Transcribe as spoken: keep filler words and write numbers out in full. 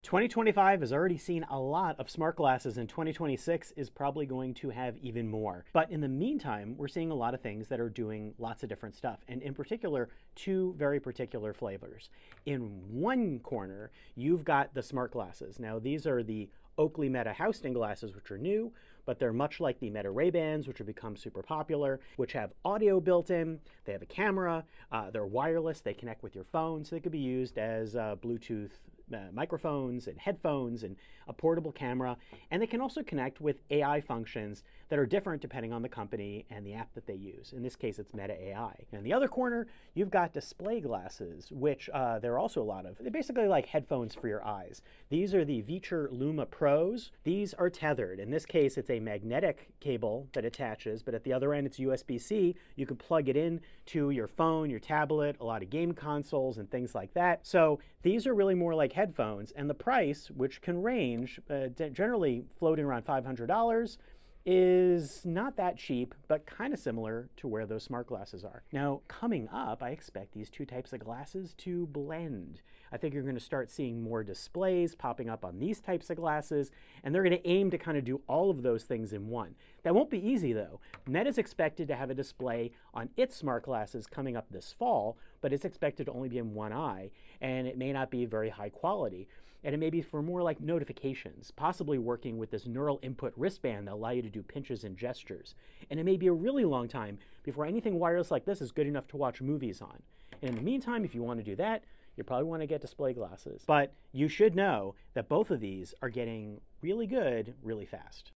twenty twenty-five has already seen a lot of smart glasses, and twenty twenty-six is probably going to have even more. But in the meantime, we're seeing a lot of things that are doing lots of different stuff, and in particular, two very particular flavors. In one corner, you've got the smart glasses. Now, these are the Oakley Meta Houston glasses, which are new, but they're much like the Meta Ray-Bans, which have become super popular, which have audio built in. They have a camera. Uh, they're wireless. They connect with your phone, so they could be used as uh, Bluetooth uh, microphones and headphones and a portable camera. And they can also connect with A I functions that are different depending on the company and the app that they use. In this case, it's Meta A I. And in the other corner, you've got display glasses, which uh, there are also a lot of. They're basically like headphones for your eyes. These are the Viture Luma Pros. These are tethered. In this case, it's a magnetic cable that attaches, but at the other end, it's U S B C. You can plug it in to your phone, your tablet, a lot of game consoles and things like that. So these are really more like headphones, and the price, which can range, uh, generally floating around five hundred dollars, is not that cheap, but kind of similar to where those smart glasses are. Now, coming up, I expect these two types of glasses to blend. I think you're going to start seeing more displays popping up on these types of glasses, and they're going to aim to kind of do all of those things in one. That won't be easy, though. Meta is expected to have a display on its smart glasses coming up this fall, but it's expected to only be in one eye, and it may not be very high quality. And it may be for more like notifications, possibly working with this neural input wristband that allow you to do pinches and gestures. And it may be a really long time before anything wireless like this is good enough to watch movies on. And in the meantime, if you want to do that, you probably want to get display glasses. But you should know that both of these are getting really good really fast.